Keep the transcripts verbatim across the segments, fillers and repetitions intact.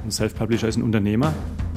Ein Self-Publisher ist ein Unternehmer.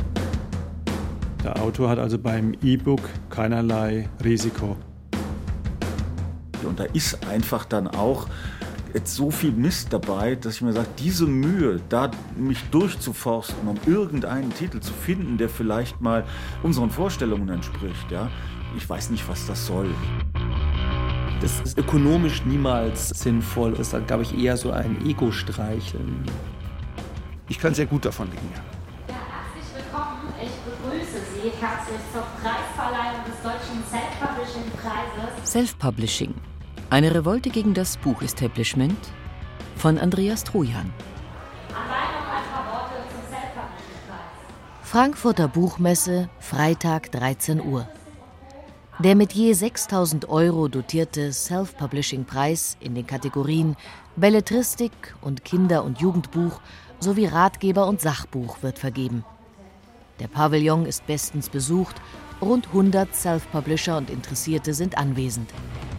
Der Autor hat also beim E-Book keinerlei Risiko. Und da ist einfach dann auch jetzt so viel Mist dabei, dass ich mir sage, diese Mühe, da mich durchzuforsten, um irgendeinen Titel zu finden, der vielleicht mal unseren Vorstellungen entspricht, ja, ich weiß nicht, was das soll. Das ist ökonomisch niemals sinnvoll. Das ist dann, glaube ich, eher so ein Ego-Streicheln. Ich kann sehr gut davon leben, ja. Ja, herzlich willkommen. Ich begrüße Sie herzlich zur Preisverleihung des Deutschen Self-Publishing-Preises. Self-Publishing. Eine Revolte gegen das Buch-Establishment von Andreas Trojan. Allein noch ein paar Worte zum Self-Publishing-Preis. Frankfurter Buchmesse, Freitag dreizehn Uhr. Der mit je sechstausend Euro dotierte Self-Publishing-Preis in den Kategorien Belletristik und Kinder- und Jugendbuch sowie Ratgeber und Sachbuch wird vergeben. Der Pavillon ist bestens besucht, rund hundert Self-Publisher und Interessierte sind anwesend.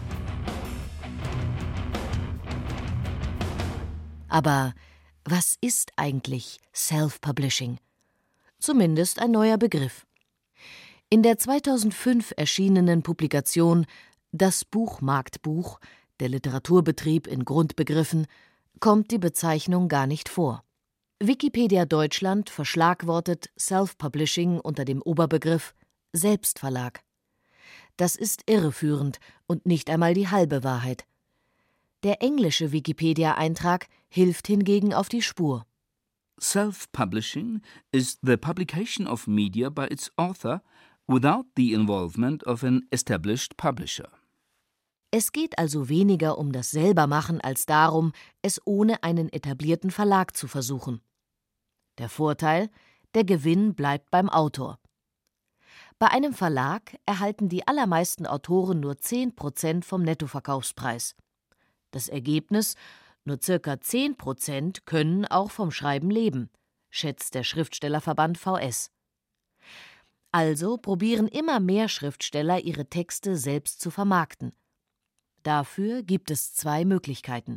Aber was ist eigentlich Self-Publishing? Zumindest ein neuer Begriff. In der zweitausendfünf erschienenen Publikation Das Buchmarktbuch, der Literaturbetrieb in Grundbegriffen, kommt die Bezeichnung gar nicht vor. Wikipedia Deutschland verschlagwortet Self-Publishing unter dem Oberbegriff Selbstverlag. Das ist irreführend und nicht einmal die halbe Wahrheit. Der englische Wikipedia-Eintrag hilft hingegen auf die Spur. Self-publishing is the publication of media by its author without the involvement of an established publisher. Es geht also weniger um das Selbermachen als darum, es ohne einen etablierten Verlag zu versuchen. Der Vorteil: der Gewinn bleibt beim Autor. Bei einem Verlag erhalten die allermeisten Autoren nur zehn Prozent vom Nettoverkaufspreis. Das Ergebnis: nur ca. zehn Prozent können auch vom Schreiben leben, schätzt der Schriftstellerverband V S. Also probieren immer mehr Schriftsteller, ihre Texte selbst zu vermarkten. Dafür gibt es zwei Möglichkeiten.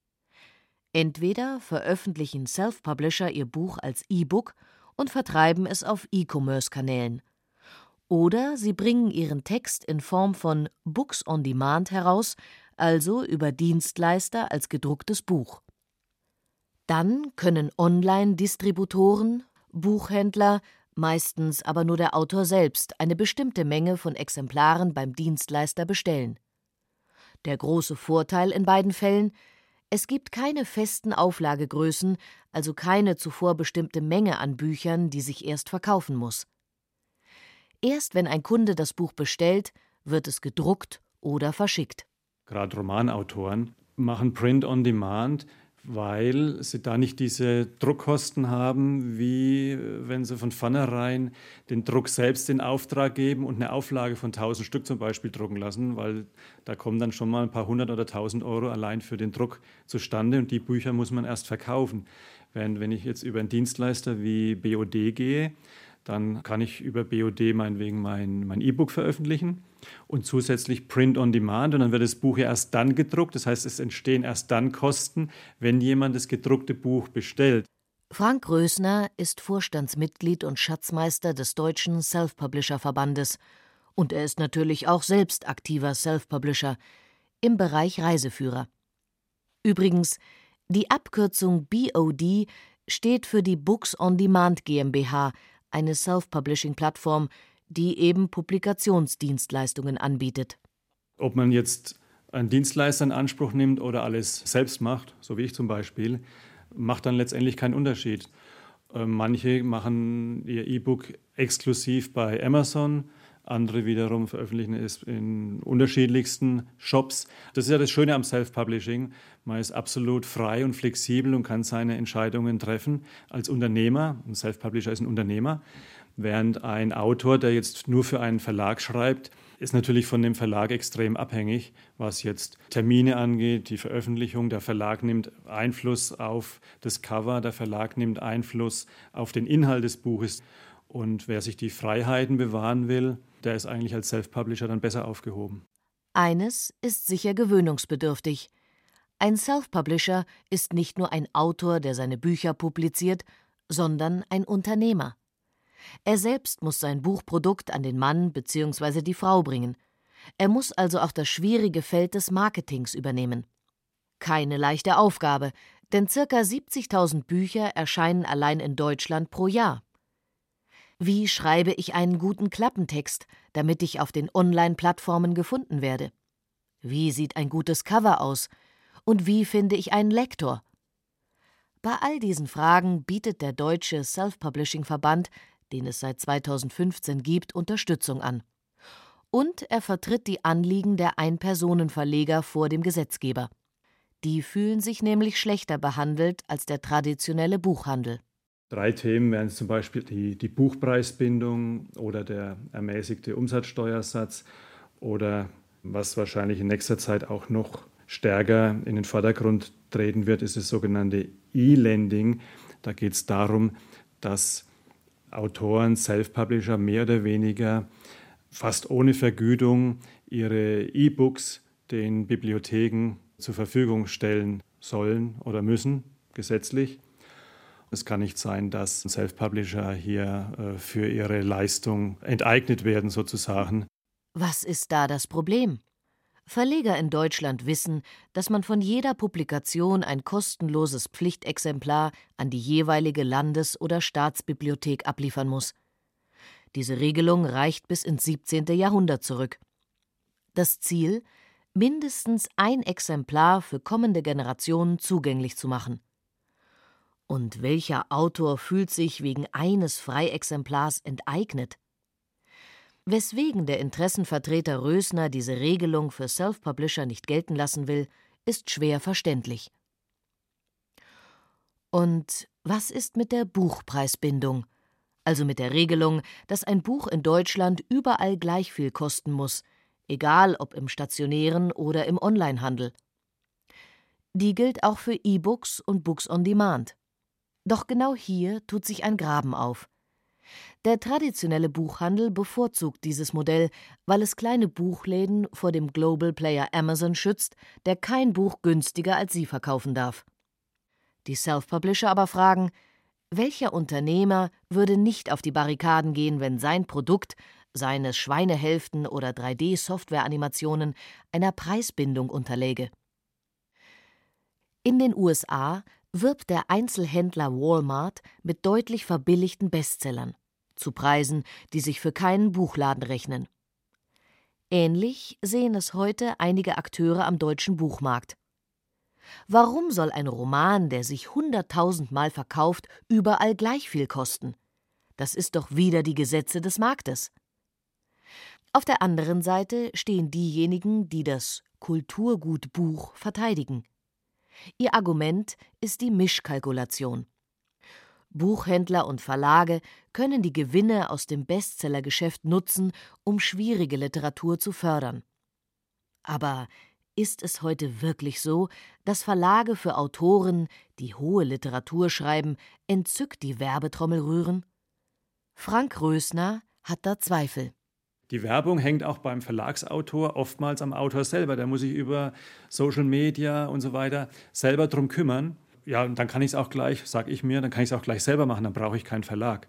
Entweder veröffentlichen Self-Publisher ihr Buch als E-Book und vertreiben es auf E-Commerce-Kanälen. Oder sie bringen ihren Text in Form von Books on Demand heraus, also über Dienstleister als gedrucktes Buch. Dann können Online-Distributoren, Buchhändler, meistens aber nur der Autor selbst, eine bestimmte Menge von Exemplaren beim Dienstleister bestellen. Der große Vorteil in beiden Fällen: es gibt keine festen Auflagegrößen, also keine zuvor bestimmte Menge an Büchern, die sich erst verkaufen muss. Erst wenn ein Kunde das Buch bestellt, wird es gedruckt oder verschickt. Gerade Romanautoren machen Print on Demand, weil sie da nicht diese Druckkosten haben, wie wenn sie von vornherein den Druck selbst in Auftrag geben und eine Auflage von tausend Stück zum Beispiel drucken lassen, weil da kommen dann schon mal ein paar hundert oder tausend Euro allein für den Druck zustande und die Bücher muss man erst verkaufen. Während wenn ich jetzt über einen Dienstleister wie B O D gehe, dann kann ich über B O D meinetwegen mein, mein E-Book veröffentlichen und zusätzlich Print on Demand. Und dann wird das Buch ja erst dann gedruckt. Das heißt, es entstehen erst dann Kosten, wenn jemand das gedruckte Buch bestellt. Frank Rösner ist Vorstandsmitglied und Schatzmeister des Deutschen Self-Publisher-Verbandes. Und er ist natürlich auch selbst aktiver Self-Publisher im Bereich Reiseführer. Übrigens, die Abkürzung B O D steht für die Books on Demand GmbH, eine Self-Publishing-Plattform, die eben Publikationsdienstleistungen anbietet. Ob man jetzt einen Dienstleister in Anspruch nimmt oder alles selbst macht, so wie ich zum Beispiel, macht dann letztendlich keinen Unterschied. Manche machen ihr E-Book exklusiv bei Amazon, andere wiederum veröffentlichen es in unterschiedlichsten Shops. Das ist ja das Schöne am Self-Publishing. Man ist absolut frei und flexibel und kann seine Entscheidungen treffen als Unternehmer. Ein Self-Publisher ist ein Unternehmer. Während ein Autor, der jetzt nur für einen Verlag schreibt, ist natürlich von dem Verlag extrem abhängig, was jetzt Termine angeht, die Veröffentlichung. Der Verlag nimmt Einfluss auf das Cover, der Verlag nimmt Einfluss auf den Inhalt des Buches. Und wer sich die Freiheiten bewahren will, der ist eigentlich als Self-Publisher dann besser aufgehoben. Eines ist sicher gewöhnungsbedürftig. Ein Self-Publisher ist nicht nur ein Autor, der seine Bücher publiziert, sondern ein Unternehmer. Er selbst muss sein Buchprodukt an den Mann bzw. die Frau bringen. Er muss also auch das schwierige Feld des Marketings übernehmen. Keine leichte Aufgabe, denn ca. siebzigtausend Bücher erscheinen allein in Deutschland pro Jahr. Wie schreibe ich einen guten Klappentext, damit ich auf den Online-Plattformen gefunden werde? Wie sieht ein gutes Cover aus? Und wie finde ich einen Lektor? Bei all diesen Fragen bietet der Deutsche Self-Publishing-Verband, den es seit zweitausendfünfzehn gibt, Unterstützung an. Und er vertritt die Anliegen der Ein-Personen-Verleger vor dem Gesetzgeber. Die fühlen sich nämlich schlechter behandelt als der traditionelle Buchhandel. Drei Themen wären zum Beispiel die, die Buchpreisbindung oder der ermäßigte Umsatzsteuersatz oder was wahrscheinlich in nächster Zeit auch noch stärker in den Vordergrund treten wird, ist das sogenannte E-Lending. Da geht es darum, dass Autoren, Self-Publisher mehr oder weniger fast ohne Vergütung ihre E-Books den Bibliotheken zur Verfügung stellen sollen oder müssen, gesetzlich. Es kann nicht sein, dass Self-Publisher hier äh, für ihre Leistung enteignet werden, sozusagen. Was ist da das Problem? Verleger in Deutschland wissen, dass man von jeder Publikation ein kostenloses Pflichtexemplar an die jeweilige Landes- oder Staatsbibliothek abliefern muss. Diese Regelung reicht bis ins siebzehnte Jahrhundert zurück. Das Ziel: mindestens ein Exemplar für kommende Generationen zugänglich zu machen. Und welcher Autor fühlt sich wegen eines Freiexemplars enteignet? Weswegen der Interessenvertreter Rösner diese Regelung für Self-Publisher nicht gelten lassen will, ist schwer verständlich. Und was ist mit der Buchpreisbindung? Also mit der Regelung, dass ein Buch in Deutschland überall gleich viel kosten muss, egal ob im stationären oder im Onlinehandel. Die gilt auch für E-Books und Books on Demand. Doch genau hier tut sich ein Graben auf. Der traditionelle Buchhandel bevorzugt dieses Modell, weil es kleine Buchläden vor dem Global Player Amazon schützt, der kein Buch günstiger als sie verkaufen darf. Die Self-Publisher aber fragen, welcher Unternehmer würde nicht auf die Barrikaden gehen, wenn sein Produkt, seien es Schweinehälften oder drei D-Software-Animationen, einer Preisbindung unterläge? In den U S A wirbt der Einzelhändler Walmart mit deutlich verbilligten Bestsellern, zu Preisen, die sich für keinen Buchladen rechnen. Ähnlich sehen es heute einige Akteure am deutschen Buchmarkt. Warum soll ein Roman, der sich hunderttausendmal verkauft, überall gleich viel kosten? Das ist doch wider die Gesetze des Marktes. Auf der anderen Seite stehen diejenigen, die das Kulturgut Buch verteidigen. Ihr Argument ist die Mischkalkulation. Buchhändler und Verlage können die Gewinne aus dem Bestsellergeschäft nutzen, um schwierige Literatur zu fördern. Aber ist es heute wirklich so, dass Verlage für Autoren, die hohe Literatur schreiben, entzückt die Werbetrommel rühren? Frank Rösner hat da Zweifel. Die Werbung hängt auch beim Verlagsautor oftmals am Autor selber. Der muss sich über Social Media und so weiter selber drum kümmern. Ja, und dann kann ich es auch gleich, sag ich mir, dann kann ich es auch gleich selber machen, dann brauche ich keinen Verlag.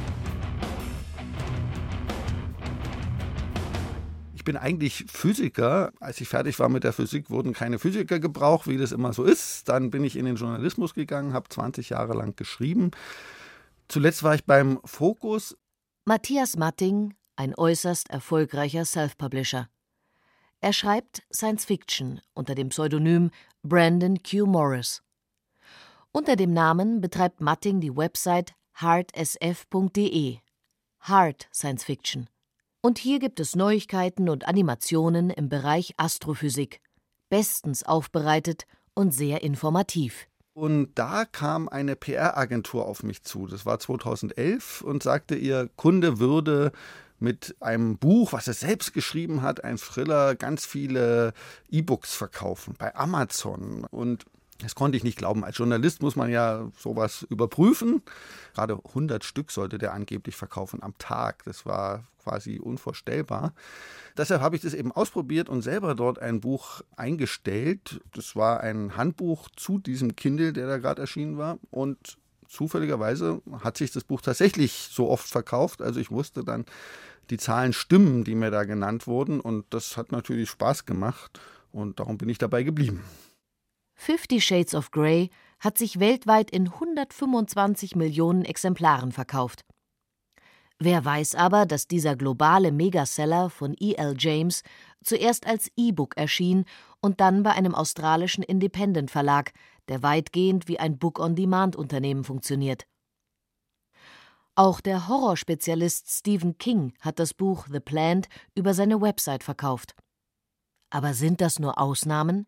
Ich bin eigentlich Physiker. Als ich fertig war mit der Physik, wurden keine Physiker gebraucht, wie das immer so ist. Dann bin ich in den Journalismus gegangen, habe zwanzig Jahre lang geschrieben. Zuletzt war ich beim Focus. Matthias Matting, ein äußerst erfolgreicher Self-Publisher. Er schreibt Science-Fiction unter dem Pseudonym Brandon Q. Morris. Unter dem Namen betreibt Matting die Website hard s f punkt d e, Hard Science Fiction. Und hier gibt es Neuigkeiten und Animationen im Bereich Astrophysik, bestens aufbereitet und sehr informativ. Und da kam eine P R-Agentur auf mich zu, das war zweitausendelf, und sagte, ihr Kunde würde mit einem Buch, was er selbst geschrieben hat, ein Thriller, ganz viele E-Books verkaufen bei Amazon. Und das konnte ich nicht glauben. Als Journalist muss man ja sowas überprüfen. Gerade hundert Stück sollte der angeblich verkaufen am Tag. Das war quasi unvorstellbar. Deshalb habe ich das eben ausprobiert und selber dort ein Buch eingestellt. Das war ein Handbuch zu diesem Kindle, der da gerade erschienen war. Und zufälligerweise hat sich das Buch tatsächlich so oft verkauft. Also ich wusste dann, die Zahlen stimmen, die mir da genannt wurden. Und das hat natürlich Spaß gemacht. Und darum bin ich dabei geblieben. Fifty Shades of Grey hat sich weltweit in hundertfünfundzwanzig Millionen Exemplaren verkauft. Wer weiß aber, dass dieser globale Megaseller von E L James zuerst als E-Book erschien und dann bei einem australischen Independent-Verlag, der weitgehend wie ein Book-on-Demand-Unternehmen funktioniert. Auch der Horrorspezialist Stephen King hat das Buch The Plant über seine Website verkauft. Aber sind das nur Ausnahmen?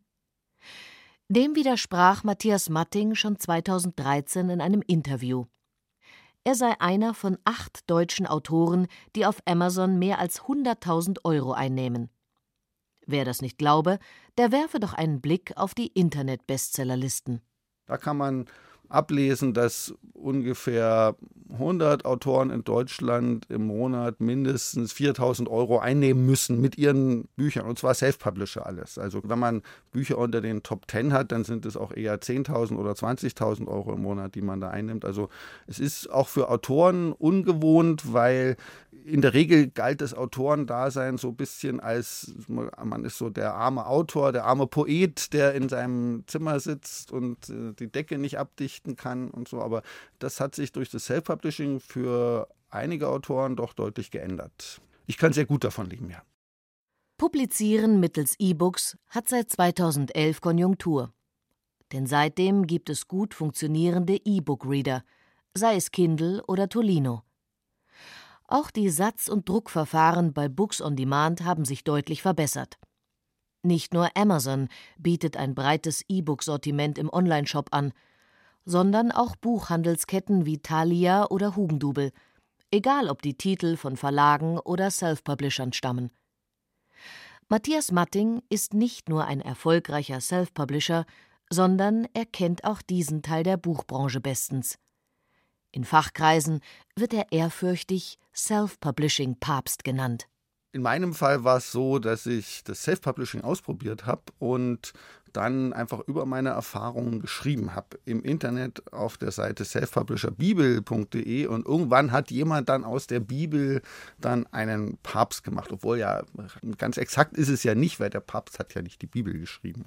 Dem widersprach Matthias Matting schon zweitausenddreizehn in einem Interview. Er sei einer von acht deutschen Autoren, die auf Amazon mehr als hunderttausend Euro einnehmen. Wer das nicht glaube, der werfe doch einen Blick auf die Internet-Bestsellerlisten. Da kann man ablesen, dass ungefähr hundert Autoren in Deutschland im Monat mindestens viertausend Euro einnehmen müssen mit ihren Büchern, und zwar Self-Publisher alles. Also wenn man Bücher unter den Top Ten hat, dann sind es auch eher zehntausend oder zwanzigtausend Euro im Monat, die man da einnimmt. Also es ist auch für Autoren ungewohnt, weil in der Regel galt das Autorendasein so ein bisschen als, man ist so der arme Autor, der arme Poet, der in seinem Zimmer sitzt und äh, die Decke nicht abdichten kann und so. Aber das hat sich durch das Self-Publishing für einige Autoren doch deutlich geändert. Ich kann sehr gut davon leben, ja. Publizieren mittels E-Books hat seit zweitausendelf Konjunktur. Denn seitdem gibt es gut funktionierende E-Book-Reader, sei es Kindle oder Tolino. Auch die Satz- und Druckverfahren bei Books on Demand haben sich deutlich verbessert. Nicht nur Amazon bietet ein breites E-Book-Sortiment im Onlineshop an, sondern auch Buchhandelsketten wie Thalia oder Hugendubel, egal ob die Titel von Verlagen oder Self-Publishern stammen. Matthias Matting ist nicht nur ein erfolgreicher Self-Publisher, sondern er kennt auch diesen Teil der Buchbranche bestens. In Fachkreisen wird er ehrfürchtig Self-Publishing-Papst genannt. In meinem Fall war es so, dass ich das Self-Publishing ausprobiert habe und dann einfach über meine Erfahrungen geschrieben habe im Internet auf der Seite self publisher bibel punkt de, und irgendwann hat jemand dann aus der Bibel dann einen Papst gemacht, obwohl ja ganz exakt ist es ja nicht, weil der Papst hat ja nicht die Bibel geschrieben.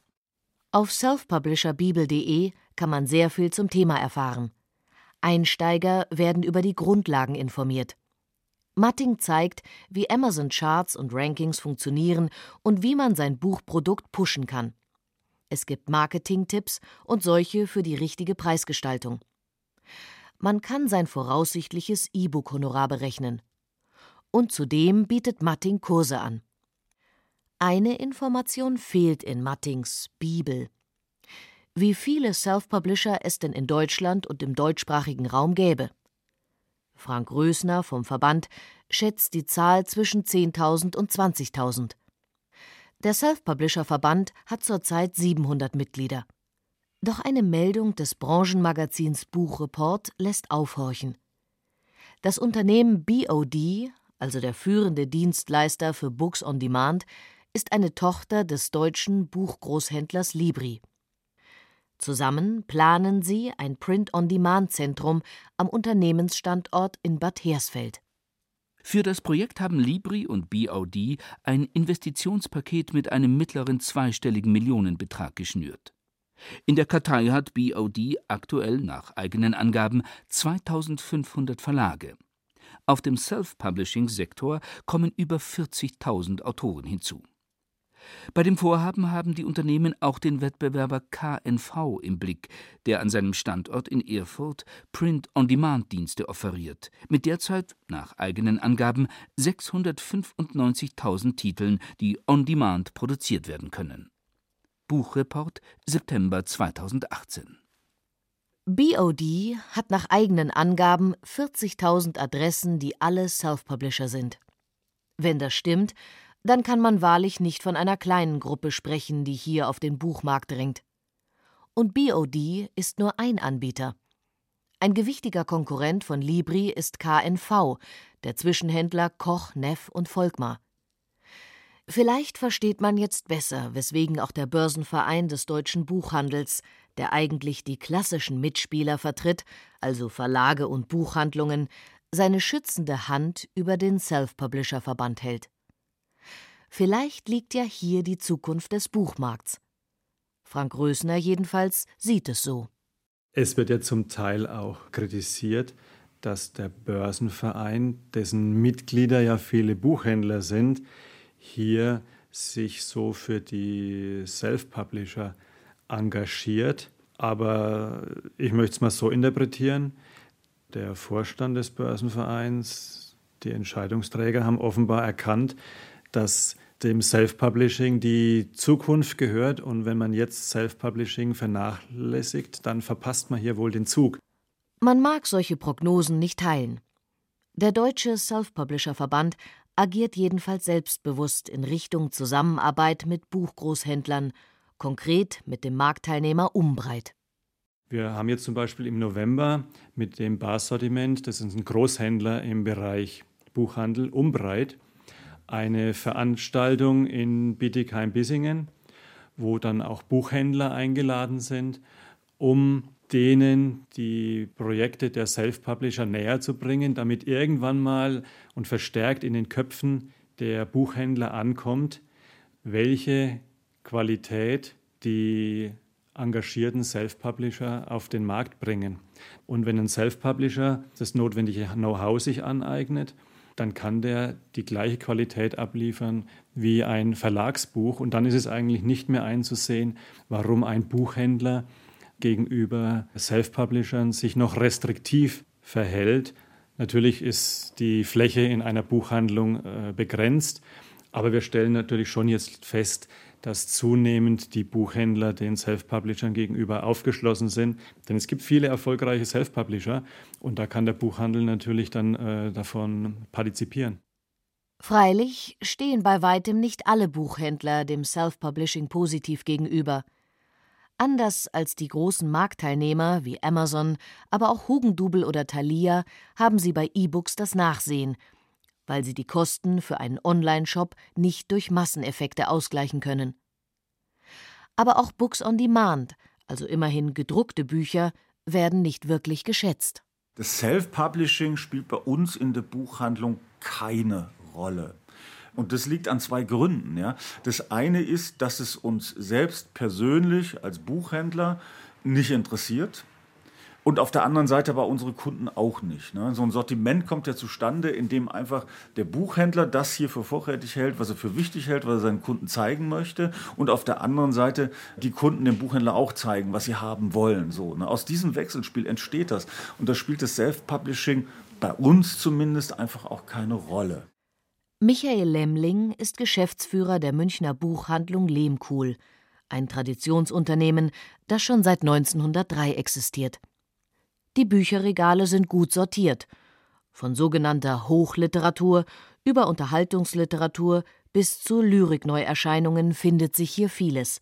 Auf self publisher bibel punkt de kann man sehr viel zum Thema erfahren. Einsteiger werden über die Grundlagen informiert. Matting zeigt, wie Amazon-Charts und Rankings funktionieren und wie man sein Buchprodukt pushen kann. Es gibt Marketing-Tipps und solche für die richtige Preisgestaltung. Man kann sein voraussichtliches E-Book-Honorar berechnen. Und zudem bietet Matting Kurse an. Eine Information fehlt in Mattings Bibel. Wie viele Self-Publisher es denn in Deutschland und im deutschsprachigen Raum gäbe. Frank Rösner vom Verband schätzt die Zahl zwischen zehntausend und zwanzigtausend. Der Self-Publisher-Verband hat zurzeit siebenhundert Mitglieder. Doch eine Meldung des Branchenmagazins Buchreport lässt aufhorchen. Das Unternehmen B O D, also der führende Dienstleister für Books on Demand, ist eine Tochter des deutschen Buchgroßhändlers Libri. Zusammen planen sie ein Print-on-Demand-Zentrum am Unternehmensstandort in Bad Hersfeld. Für das Projekt haben Libri und B O D ein Investitionspaket mit einem mittleren zweistelligen Millionenbetrag geschnürt. In der Kartei hat B O D aktuell nach eigenen Angaben zweitausendfünfhundert Verlage. Auf dem Self-Publishing-Sektor kommen über vierzigtausend Autoren hinzu. Bei dem Vorhaben haben die Unternehmen auch den Wettbewerber K N V im Blick, der an seinem Standort in Erfurt Print-on-Demand-Dienste offeriert, mit derzeit nach eigenen Angaben sechshundertfünfundneunzigtausend Titeln, die on-demand produziert werden können. Buchreport, September zweitausendachtzehn. B O D hat nach eigenen Angaben vierzigtausend Adressen, die alle Self-Publisher sind. Wenn das stimmt, dann kann man wahrlich nicht von einer kleinen Gruppe sprechen, die hier auf den Buchmarkt dringt. Und B O D ist nur ein Anbieter. Ein gewichtiger Konkurrent von Libri ist K N V, der Zwischenhändler Koch, Neff und Volkmar. Vielleicht versteht man jetzt besser, weswegen auch der Börsenverein des deutschen Buchhandels der eigentlich die klassischen Mitspieler vertritt, also Verlage und Buchhandlungen, seine schützende Hand über den Self-Publisher-Verband hält. Vielleicht liegt ja hier die Zukunft des Buchmarkts. Frank Rösner jedenfalls sieht es so. Es wird ja zum Teil auch kritisiert, dass der Börsenverein, dessen Mitglieder ja viele Buchhändler sind, hier sich so für die Self-Publisher engagiert. Aber ich möchte es mal so interpretieren, der Vorstand des Börsenvereins, die Entscheidungsträger haben offenbar erkannt, dass dem Self-Publishing die Zukunft gehört und wenn man jetzt Self-Publishing vernachlässigt, dann verpasst man hier wohl den Zug. Man mag solche Prognosen nicht teilen. Der Deutsche Self-Publisher-Verband agiert jedenfalls selbstbewusst in Richtung Zusammenarbeit mit Buchgroßhändlern, konkret mit dem Marktteilnehmer Umbreit. Wir haben jetzt zum Beispiel im November mit dem Barsortiment, das ist ein Großhändler im Bereich Buchhandel, Umbreit, eine Veranstaltung in Bietigheim-Bissingen, wo dann auch Buchhändler eingeladen sind, um denen die Projekte der Self-Publisher näher zu bringen, damit irgendwann mal und verstärkt in den Köpfen der Buchhändler ankommt, welche Qualität die engagierten Self-Publisher auf den Markt bringen. Und wenn ein Self-Publisher das notwendige Know-how sich aneignet, dann kann der die gleiche Qualität abliefern wie ein Verlagsbuch. Und dann ist es eigentlich nicht mehr einzusehen, warum ein Buchhändler gegenüber Self-Publishern sich noch restriktiv verhält. Natürlich ist die Fläche in einer Buchhandlung äh, begrenzt, aber wir stellen natürlich schon jetzt fest, dass zunehmend die Buchhändler den Self-Publishern gegenüber aufgeschlossen sind. Denn es gibt viele erfolgreiche Self-Publisher und da kann der Buchhandel natürlich dann äh, davon partizipieren. Freilich stehen bei weitem nicht alle Buchhändler dem Self-Publishing positiv gegenüber. Anders als die großen Marktteilnehmer wie Amazon, aber auch Hugendubel oder Thalia haben sie bei E-Books das Nachsehen, weil sie die Kosten für einen Online-Shop nicht durch Masseneffekte ausgleichen können. Aber auch Books on Demand, also immerhin gedruckte Bücher, werden nicht wirklich geschätzt. Das Self-Publishing spielt bei uns in der Buchhandlung keine Rolle. Und das liegt an zwei Gründen. Ja. Das eine ist, dass es uns selbst persönlich als Buchhändler nicht interessiert. Und auf der anderen Seite aber unsere Kunden auch nicht. Ne? So ein Sortiment kommt ja zustande, indem einfach der Buchhändler das hier für vorrätig hält, was er für wichtig hält, was er seinen Kunden zeigen möchte. Und auf der anderen Seite die Kunden dem Buchhändler auch zeigen, was sie haben wollen. So, ne? Aus diesem Wechselspiel entsteht das. Und da spielt das Self-Publishing bei uns zumindest einfach auch keine Rolle. Michael Lemmling ist Geschäftsführer der Münchner Buchhandlung Lehmkuhl, ein Traditionsunternehmen, das schon seit neunzehnhundertdrei existiert. Die Bücherregale sind gut sortiert. Von sogenannter Hochliteratur über Unterhaltungsliteratur bis zu Lyrikneuerscheinungen findet sich hier vieles.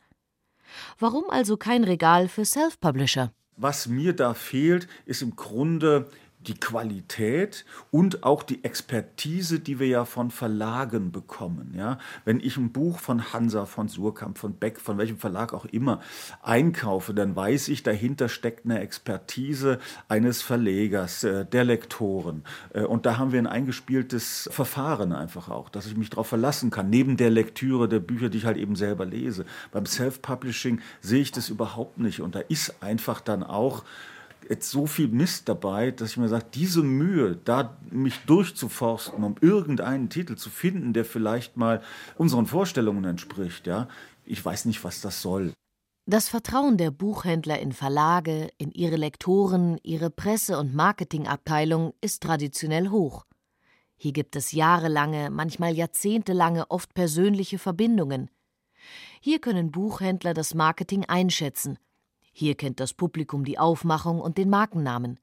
Warum also kein Regal für Self-Publisher? Was mir da fehlt, ist im Grunde die Qualität und auch die Expertise, die wir ja von Verlagen bekommen. Ja? Wenn ich ein Buch von Hansa, von Suhrkamp, von Beck, von welchem Verlag auch immer einkaufe, dann weiß ich, dahinter steckt eine Expertise eines Verlegers, äh, der Lektoren. Äh, und da haben wir ein eingespieltes Verfahren einfach auch, dass ich mich darauf verlassen kann, neben der Lektüre der Bücher, die ich halt eben selber lese. Beim Self-Publishing sehe ich das überhaupt nicht. Und da ist einfach dann auch jetzt so viel Mist dabei, dass ich mir sage, diese Mühe, da mich durchzuforsten, um irgendeinen Titel zu finden, der vielleicht mal unseren Vorstellungen entspricht, ja, ich weiß nicht, was das soll. Das Vertrauen der Buchhändler in Verlage, in ihre Lektoren, ihre Presse- und Marketingabteilung ist traditionell hoch. Hier gibt es jahrelange, manchmal jahrzehntelange, oft persönliche Verbindungen. Hier können Buchhändler das Marketing einschätzen. Hier kennt das Publikum die Aufmachung und den Markennamen.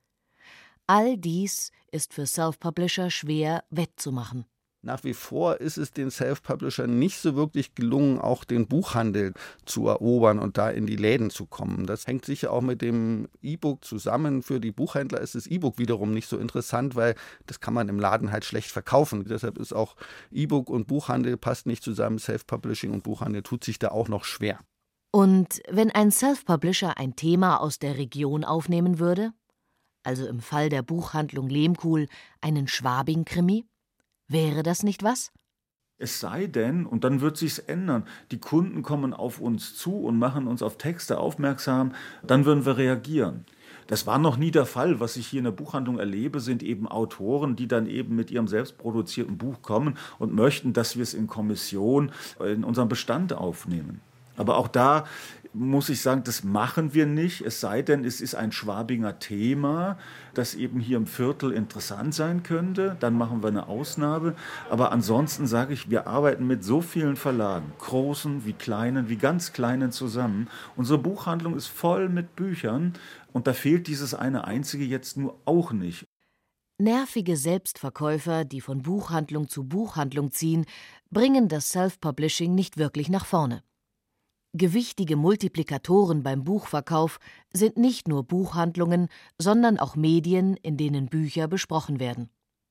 All dies ist für Self-Publisher schwer wettzumachen. Nach wie vor ist es den Self-Publishern nicht so wirklich gelungen, auch den Buchhandel zu erobern und da in die Läden zu kommen. Das hängt sicher auch mit dem E-Book zusammen. Für die Buchhändler ist das E-Book wiederum nicht so interessant, weil das kann man im Laden halt schlecht verkaufen. Deshalb ist auch E-Book und Buchhandel passt nicht zusammen. Self-Publishing und Buchhandel tut sich da auch noch schwer. Und wenn ein Self-Publisher ein Thema aus der Region aufnehmen würde, also im Fall der Buchhandlung Lehmkuhl einen Schwabing-Krimi, wäre das nicht was? Es sei denn, und dann wird sich's ändern, die Kunden kommen auf uns zu und machen uns auf Texte aufmerksam, dann würden wir reagieren. Das war noch nie der Fall. Was ich hier in der Buchhandlung erlebe, sind eben Autoren, die dann eben mit ihrem selbstproduzierten Buch kommen und möchten, dass wir es in Kommission in unserem Bestand aufnehmen. Aber auch da muss ich sagen, das machen wir nicht, es sei denn, es ist ein Schwabinger Thema, das eben hier im Viertel interessant sein könnte, dann machen wir eine Ausnahme. Aber ansonsten sage ich, wir arbeiten mit so vielen Verlagen, großen wie kleinen, wie ganz kleinen zusammen. Unsere Buchhandlung ist voll mit Büchern und da fehlt dieses eine einzige jetzt nur auch nicht. Nervige Selbstverkäufer, die von Buchhandlung zu Buchhandlung ziehen, bringen das Self-Publishing nicht wirklich nach vorne. Gewichtige Multiplikatoren beim Buchverkauf sind nicht nur Buchhandlungen, sondern auch Medien, in denen Bücher besprochen werden.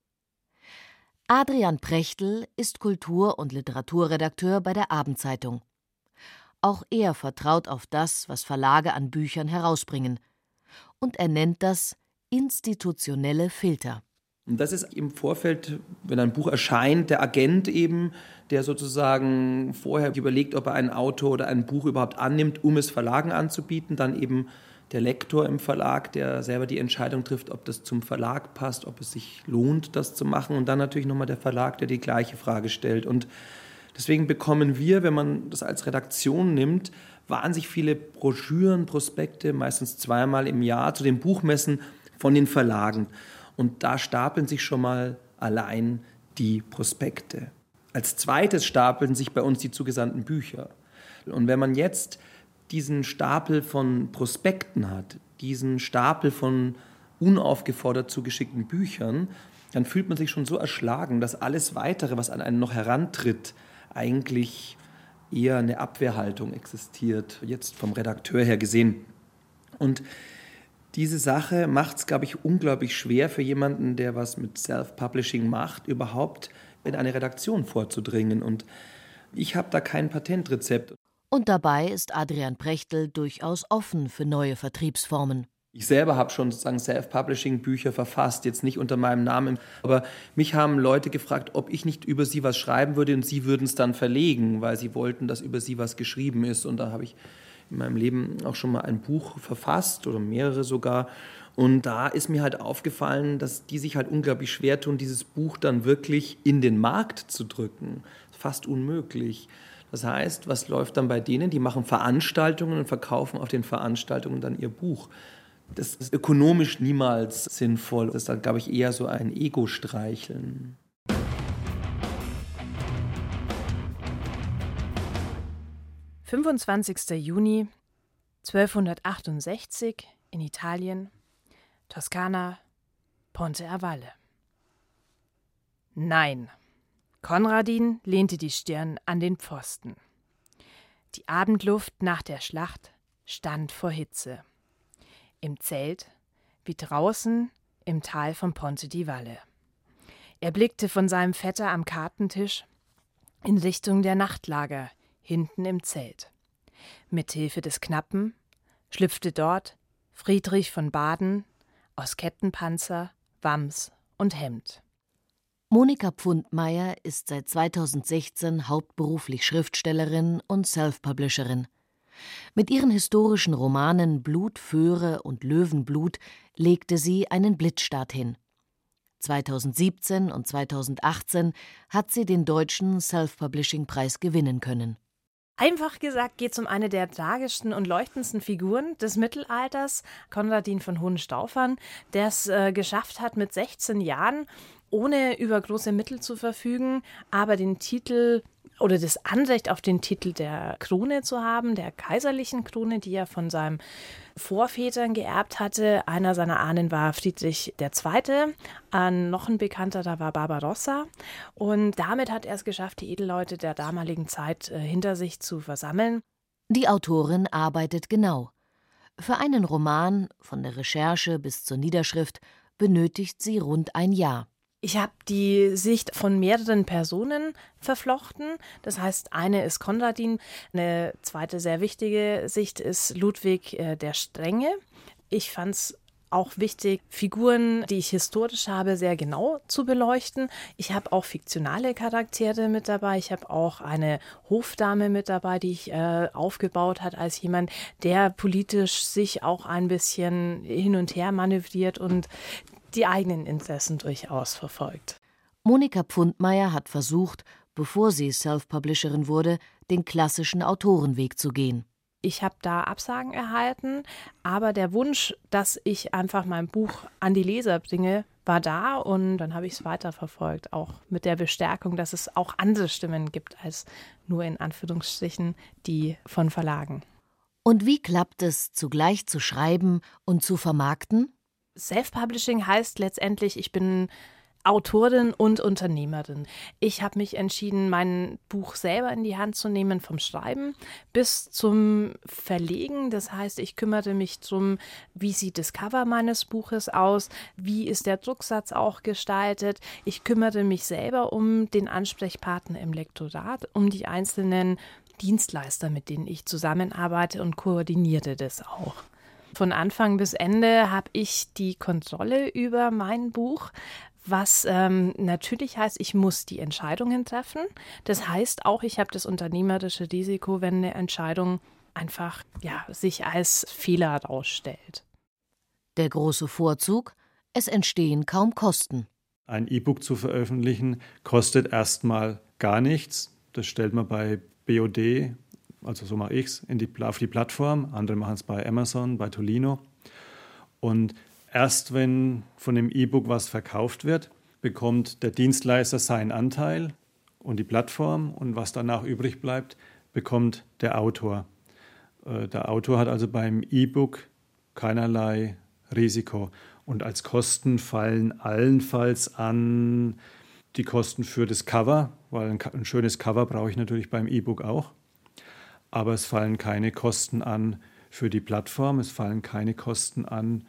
Adrian Prechtl ist Kultur- und Literaturredakteur bei der Abendzeitung. Auch er vertraut auf das, was Verlage an Büchern herausbringen. Und er nennt das institutionelle Filter. Und das ist im Vorfeld, wenn ein Buch erscheint, der Agent eben, der sozusagen vorher überlegt, ob er einen Autor oder ein Buch überhaupt annimmt, um es Verlagen anzubieten. Dann eben der Lektor im Verlag, der selber die Entscheidung trifft, ob das zum Verlag passt, ob es sich lohnt, das zu machen. Und dann natürlich nochmal der Verlag, der die gleiche Frage stellt. Und deswegen bekommen wir, wenn man das als Redaktion nimmt, wahnsinnig viele Broschüren, Prospekte, meistens zweimal im Jahr zu den Buchmessen von den Verlagen. Und da stapeln sich schon mal allein die Prospekte. Als zweites stapeln sich bei uns die zugesandten Bücher. Und wenn man jetzt diesen Stapel von Prospekten hat, diesen Stapel von unaufgefordert zugeschickten Büchern, dann fühlt man sich schon so erschlagen, dass alles Weitere, was an einen noch herantritt, eigentlich eher eine Abwehrhaltung existiert, jetzt vom Redakteur her gesehen. Und diese Sache macht es, glaube ich, unglaublich schwer für jemanden, der was mit Self-Publishing macht, überhaupt in eine Redaktion vorzudringen. Und ich habe da kein Patentrezept. Und dabei ist Adrian Prechtl durchaus offen für neue Vertriebsformen. Ich selber habe schon sozusagen Self-Publishing-Bücher verfasst, jetzt nicht unter meinem Namen. Aber mich haben Leute gefragt, ob ich nicht über sie was schreiben würde und sie würden es dann verlegen, weil sie wollten, dass über sie was geschrieben ist. Und da habe ich in meinem Leben auch schon mal ein Buch verfasst oder mehrere sogar. Und da ist mir halt aufgefallen, dass die sich halt unglaublich schwer tun, dieses Buch dann wirklich in den Markt zu drücken. Fast unmöglich. Das heißt, was läuft dann bei denen? Die machen Veranstaltungen und verkaufen auf den Veranstaltungen dann ihr Buch. Das ist ökonomisch niemals sinnvoll. Das ist dann, glaube ich, eher so ein Ego-Streicheln. fünfundzwanzigster Juni zwölfhundertachtundsechzig in Italien, Toskana, Ponte a Valle. Nein, Konradin lehnte die Stirn an den Pfosten. Die Abendluft nach der Schlacht stand vor Hitze. Im Zelt wie draußen im Tal von Ponte di Valle. Er blickte von seinem Vetter am Kartentisch in Richtung der Nachtlager hinten im Zelt. Mithilfe des Knappen schlüpfte dort Friedrich von Baden aus Kettenpanzer, Wams und Hemd. Monika Pfundmeier ist seit zweitausendsechzehn hauptberuflich Schriftstellerin und Self-Publisherin. Mit ihren historischen Romanen Blut, Föhre und Löwenblut legte sie einen Blitzstart hin. zweitausendsiebzehn und zweitausendachtzehn hat sie den deutschen Self-Publishing-Preis gewinnen können. Einfach gesagt geht es um eine der tragischsten und leuchtendsten Figuren des Mittelalters, Konradin von Hohenstaufen, der es äh, geschafft hat, mit sechzehn Jahren, ohne über große Mittel zu verfügen, aber den Titel oder das Anrecht auf den Titel der Krone zu haben, der kaiserlichen Krone, die er von seinem Vorvätern geerbt hatte. Einer seiner Ahnen war Friedrich der Zweite, ein noch ein bekannterer war Barbarossa. Und damit hat er es geschafft, die Edelleute der damaligen Zeit äh, hinter sich zu versammeln. Die Autorin arbeitet genau. Für einen Roman, von der Recherche bis zur Niederschrift, benötigt sie rund ein Jahr. Ich habe die Sicht von mehreren Personen verflochten. Das heißt, eine ist Konradin, eine zweite sehr wichtige Sicht ist Ludwig äh, der Strenge. Ich fand es auch wichtig, Figuren, die ich historisch habe, sehr genau zu beleuchten. Ich habe auch fiktionale Charaktere mit dabei. Ich habe auch eine Hofdame mit dabei, die ich äh, aufgebaut hat als jemand, der politisch sich auch ein bisschen hin und her manövriert und die eigenen Interessen durchaus verfolgt. Monika Pfundmeier hat versucht, bevor sie Self-Publisherin wurde, den klassischen Autorenweg zu gehen. Ich habe da Absagen erhalten, aber der Wunsch, dass ich einfach mein Buch an die Leser bringe, war da und dann habe ich es weiterverfolgt, auch mit der Bestärkung, dass es auch andere Stimmen gibt als nur in Anführungsstrichen die von Verlagen. Und wie klappt es, zugleich zu schreiben und zu vermarkten? Self-Publishing heißt letztendlich, ich bin Autorin und Unternehmerin. Ich habe mich entschieden, mein Buch selber in die Hand zu nehmen, vom Schreiben bis zum Verlegen. Das heißt, ich kümmere mich darum, wie sieht das Cover meines Buches aus, wie ist der Drucksatz auch gestaltet. Ich kümmere mich selber um den Ansprechpartner im Lektorat, um die einzelnen Dienstleister, mit denen ich zusammenarbeite und koordiniere das auch. Von Anfang bis Ende habe ich die Kontrolle über mein Buch, was ähm, natürlich heißt, ich muss die Entscheidungen treffen. Das heißt auch, ich habe das unternehmerische Risiko, wenn eine Entscheidung einfach ja, sich als Fehler herausstellt. Der große Vorzug: Es entstehen kaum Kosten. Ein E-Book zu veröffentlichen kostet erstmal gar nichts. Das stellt man bei B O D, also so mache ich es, auf die Plattform. Andere machen es bei Amazon, bei Tolino. Und erst wenn von dem E-Book was verkauft wird, bekommt der Dienstleister seinen Anteil und die Plattform. Und was danach übrig bleibt, bekommt der Autor. Der Autor hat also beim E-Book keinerlei Risiko. Und als Kosten fallen allenfalls an die Kosten für das Cover, weil ein, ein schönes Cover brauche ich natürlich beim E-Book auch. Aber es fallen keine Kosten an für die Plattform, es fallen keine Kosten an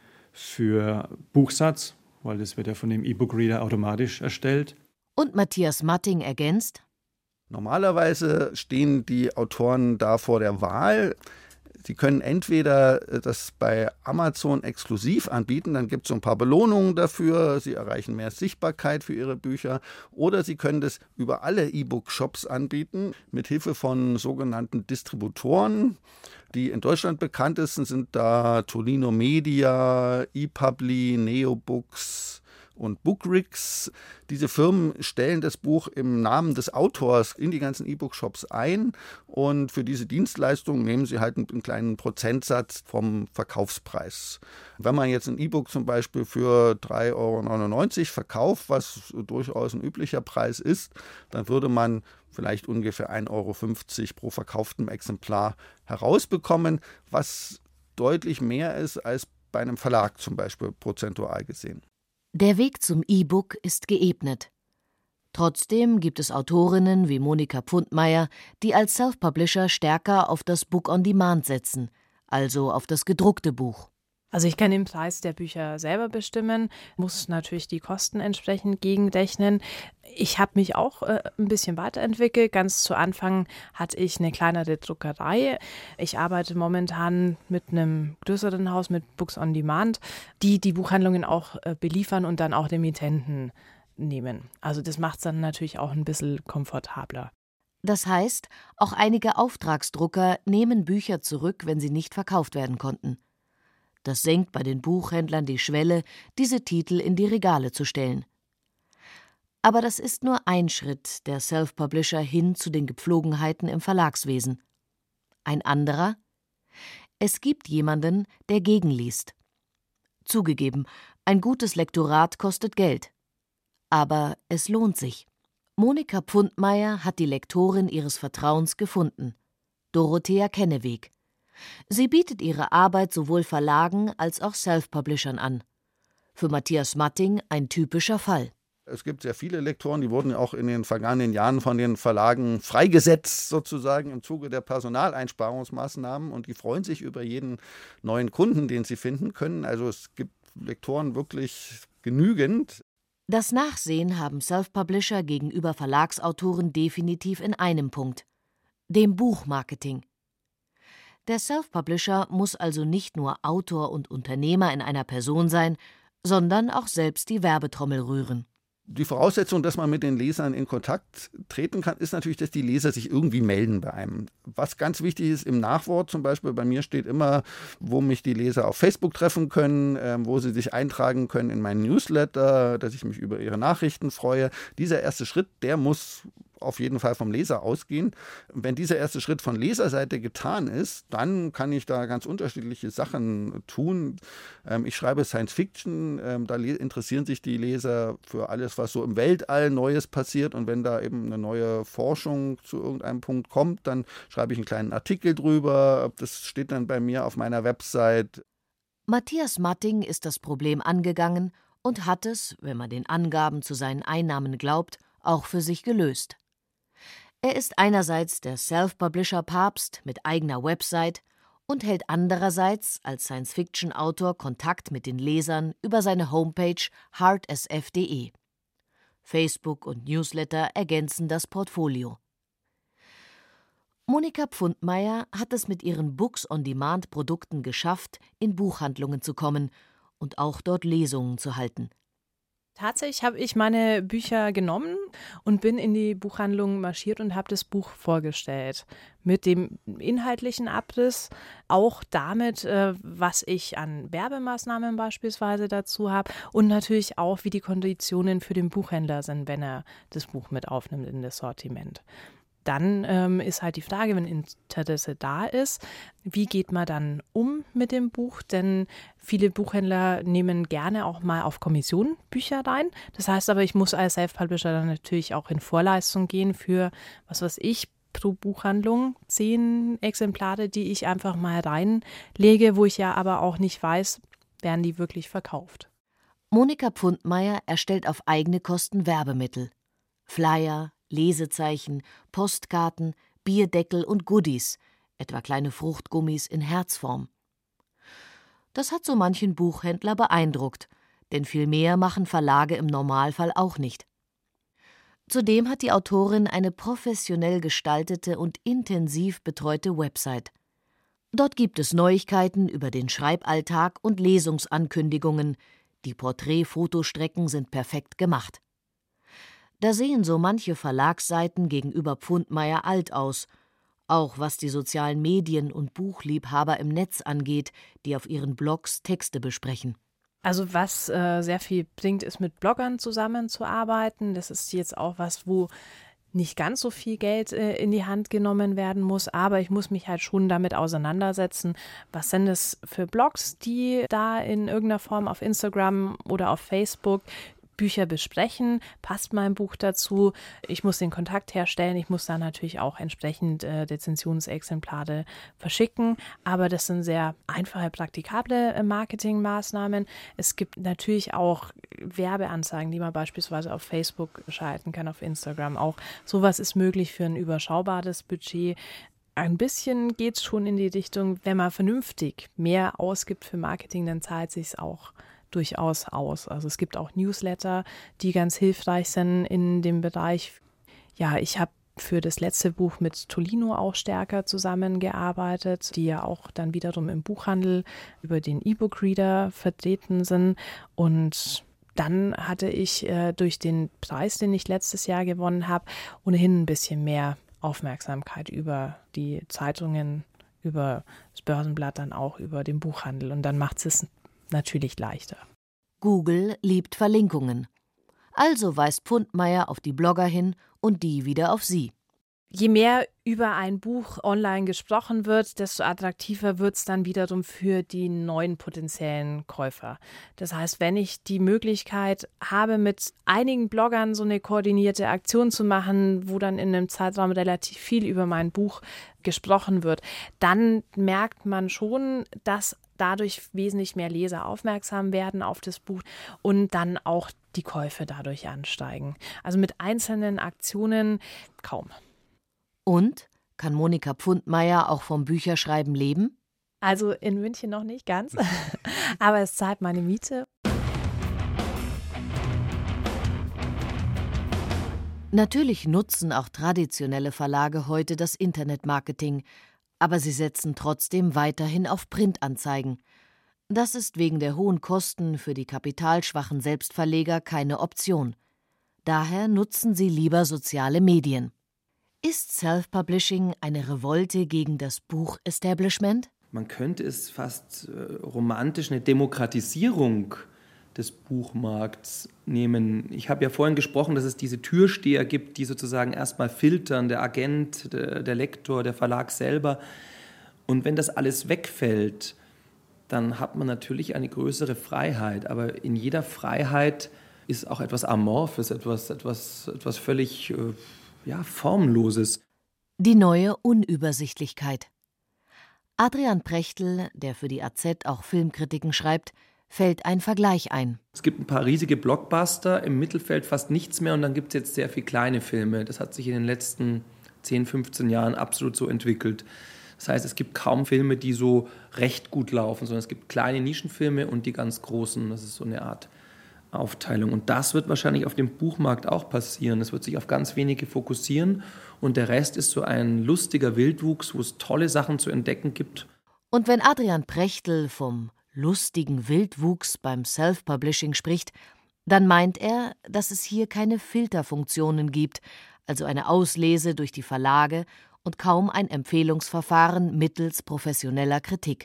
für Buchsatz, weil das wird ja von dem E-Book-Reader automatisch erstellt. Und Matthias Matting ergänzt: Normalerweise stehen die Autoren da vor der Wahl. Sie können entweder das bei Amazon exklusiv anbieten, dann gibt es so ein paar Belohnungen dafür, sie erreichen mehr Sichtbarkeit für ihre Bücher, oder sie können das über alle E-Book-Shops anbieten, mit Hilfe von sogenannten Distributoren. Die in Deutschland bekanntesten sind da Tolino Media, ePubli, Neobooks und Bookrix. Diese Firmen stellen das Buch im Namen des Autors in die ganzen E-Book-Shops ein und für diese Dienstleistung nehmen sie halt einen kleinen Prozentsatz vom Verkaufspreis. Wenn man jetzt ein E-Book zum Beispiel für drei Euro neunundneunzig verkauft, was durchaus ein üblicher Preis ist, dann würde man vielleicht ungefähr ein Euro fünfzig pro verkauftem Exemplar herausbekommen, was deutlich mehr ist als bei einem Verlag zum Beispiel prozentual gesehen. Der Weg zum E-Book ist geebnet. Trotzdem gibt es Autorinnen wie Monika Pfundmeier, die als Self-Publisher stärker auf das Book on Demand setzen, also auf das gedruckte Buch. Also ich kann den Preis der Bücher selber bestimmen, muss natürlich die Kosten entsprechend gegenrechnen. Ich habe mich auch äh, ein bisschen weiterentwickelt. Ganz zu Anfang hatte ich eine kleinere Druckerei. Ich arbeite momentan mit einem größeren Haus, mit Books on Demand, die die Buchhandlungen auch äh, beliefern und dann auch Remittenten nehmen. Also das macht es dann natürlich auch ein bisschen komfortabler. Das heißt, auch einige Auftragsdrucker nehmen Bücher zurück, wenn sie nicht verkauft werden konnten. Das senkt bei den Buchhändlern die Schwelle, diese Titel in die Regale zu stellen. Aber das ist nur ein Schritt der Self-Publisher hin zu den Gepflogenheiten im Verlagswesen. Ein anderer: Es gibt jemanden, der gegenliest. Zugegeben, ein gutes Lektorat kostet Geld. Aber es lohnt sich. Monika Pfundmeier hat die Lektorin ihres Vertrauens gefunden: Dorothea Kenneweg. Sie bietet ihre Arbeit sowohl Verlagen als auch Self-Publishern an. Für Matthias Matting ein typischer Fall. Es gibt sehr viele Lektoren, die wurden auch in den vergangenen Jahren von den Verlagen freigesetzt, sozusagen im Zuge der Personaleinsparungsmaßnahmen, und die freuen sich über jeden neuen Kunden, den sie finden können. Also es gibt Lektoren wirklich genügend. Das Nachsehen haben Self-Publisher gegenüber Verlagsautoren definitiv in einem Punkt: dem Buchmarketing. Der Self-Publisher muss also nicht nur Autor und Unternehmer in einer Person sein, sondern auch selbst die Werbetrommel rühren. Die Voraussetzung, dass man mit den Lesern in Kontakt treten kann, ist natürlich, dass die Leser sich irgendwie melden bei einem. Was ganz wichtig ist im Nachwort zum Beispiel, bei mir steht immer, wo mich die Leser auf Facebook treffen können, äh, wo sie sich eintragen können in meinen Newsletter, dass ich mich über ihre Nachrichten freue. Dieser erste Schritt, der muss auf jeden Fall vom Leser ausgehen. Wenn dieser erste Schritt von Leserseite getan ist, dann kann ich da ganz unterschiedliche Sachen tun. Ähm, ich schreibe Science Fiction, ähm, da interessieren sich die Leser für alles, was so im Weltall Neues passiert, und wenn da eben eine neue Forschung zu irgendeinem Punkt kommt, dann schreibe ich einen kleinen Artikel drüber. Das steht dann bei mir auf meiner Website. Matthias Matting ist das Problem angegangen und hat es, wenn man den Angaben zu seinen Einnahmen glaubt, auch für sich gelöst. Er ist einerseits der Self-Publisher-Papst mit eigener Website und hält andererseits als Science-Fiction-Autor Kontakt mit den Lesern über seine Homepage hard s f punkt d e. Facebook und Newsletter ergänzen das Portfolio. Monika Pfundmeier hat es mit ihren Books-on-Demand-Produkten geschafft, in Buchhandlungen zu kommen und auch dort Lesungen zu halten. Tatsächlich habe ich meine Bücher genommen und bin in die Buchhandlung marschiert und habe das Buch vorgestellt. Mit dem inhaltlichen Abriss, auch damit, was ich an Werbemaßnahmen beispielsweise dazu habe und natürlich auch, wie die Konditionen für den Buchhändler sind, wenn er das Buch mit aufnimmt in das Sortiment. Dann ähm, ist halt die Frage, wenn Interesse da ist, wie geht man dann um mit dem Buch? Denn viele Buchhändler nehmen gerne auch mal auf Kommission Bücher rein. Das heißt aber, ich muss als Self-Publisher dann natürlich auch in Vorleistung gehen für, was weiß ich, pro Buchhandlung zehn Exemplare, die ich einfach mal reinlege, wo ich ja aber auch nicht weiß, werden die wirklich verkauft. Monika Pfundmeier erstellt auf eigene Kosten Werbemittel. Flyer, Lesezeichen, Postkarten, Bierdeckel und Goodies, etwa kleine Fruchtgummis in Herzform. Das hat so manchen Buchhändler beeindruckt, denn viel mehr machen Verlage im Normalfall auch nicht. Zudem hat die Autorin eine professionell gestaltete und intensiv betreute Website. Dort gibt es Neuigkeiten über den Schreiballtag und Lesungsankündigungen. Die Porträt-Fotostrecken sind perfekt gemacht. Da sehen so manche Verlagsseiten gegenüber Pfundmeier alt aus, auch was die sozialen Medien und Buchliebhaber im Netz angeht, die auf ihren Blogs Texte besprechen. Also was äh, sehr viel bringt, ist mit Bloggern zusammenzuarbeiten. Das ist jetzt auch was, wo nicht ganz so viel Geld äh, in die Hand genommen werden muss, aber ich muss mich halt schon damit auseinandersetzen, was sind das für Blogs, die da in irgendeiner Form auf Instagram oder auf Facebook Bücher besprechen, passt mein Buch dazu, ich muss den Kontakt herstellen, ich muss dann natürlich auch entsprechend äh, Rezensionsexemplare verschicken, aber das sind sehr einfache, praktikable äh, Marketingmaßnahmen. Es gibt natürlich auch Werbeanzeigen, die man beispielsweise auf Facebook schalten kann, auf Instagram auch. Sowas ist möglich für ein überschaubares Budget. Ein bisschen geht es schon in die Richtung, wenn man vernünftig mehr ausgibt für Marketing, dann zahlt es sich auch durchaus aus. Also es gibt auch Newsletter, die ganz hilfreich sind in dem Bereich. Ja, ich habe für das letzte Buch mit Tolino auch stärker zusammengearbeitet, die ja auch dann wiederum im Buchhandel über den E-Book-Reader vertreten sind. Und dann hatte ich äh, durch den Preis, den ich letztes Jahr gewonnen habe, ohnehin ein bisschen mehr Aufmerksamkeit über die Zeitungen, über das Börsenblatt, dann auch über den Buchhandel. Und dann macht es natürlich leichter. Google liebt Verlinkungen. Also weist Pfundmeier auf die Blogger hin und die wieder auf sie. Je mehr über ein Buch online gesprochen wird, desto attraktiver wird es dann wiederum für die neuen potenziellen Käufer. Das heißt, wenn ich die Möglichkeit habe, mit einigen Bloggern so eine koordinierte Aktion zu machen, wo dann in einem Zeitraum relativ viel über mein Buch gesprochen wird, dann merkt man schon, dass dadurch wesentlich mehr Leser aufmerksam werden auf das Buch und dann auch die Käufe dadurch ansteigen. Also mit einzelnen Aktionen kaum. Und kann Monika Pfundmeier auch vom Bücherschreiben leben? Also in München noch nicht ganz, aber es zahlt meine Miete. Natürlich nutzen auch traditionelle Verlage heute das Internetmarketing, aber sie setzen trotzdem weiterhin auf Printanzeigen. Das ist wegen der hohen Kosten für die kapitalschwachen Selbstverleger keine Option. Daher nutzen sie lieber soziale Medien. Ist Self-Publishing eine Revolte gegen das Buch-Establishment? Man könnte es fast äh, romantisch eine Demokratisierung des Buchmarkts nehmen. Ich habe ja vorhin gesprochen, dass es diese Türsteher gibt, die sozusagen erstmal filtern, der Agent, der, der Lektor, der Verlag selber. Und wenn das alles wegfällt, dann hat man natürlich eine größere Freiheit. Aber in jeder Freiheit ist auch etwas Amorphes, etwas, etwas, etwas völlig äh, ja, Formloses. Die neue Unübersichtlichkeit. Adrian Prechtl, der für die A Z auch Filmkritiken schreibt, fällt ein Vergleich ein. Es gibt ein paar riesige Blockbuster, im Mittelfeld fast nichts mehr und dann gibt es jetzt sehr viele kleine Filme. Das hat sich in den letzten zehn, fünfzehn Jahren absolut so entwickelt. Das heißt, es gibt kaum Filme, die so recht gut laufen, sondern es gibt kleine Nischenfilme und die ganz großen. Das ist so eine Art Aufteilung. Und das wird wahrscheinlich auf dem Buchmarkt auch passieren. Es wird sich auf ganz wenige fokussieren und der Rest ist so ein lustiger Wildwuchs, wo es tolle Sachen zu entdecken gibt. Und wenn Adrian Prechtl vom lustigen Wildwuchs beim Self-Publishing spricht, dann meint er, dass es hier keine Filterfunktionen gibt, also eine Auslese durch die Verlage und kaum ein Empfehlungsverfahren mittels professioneller Kritik.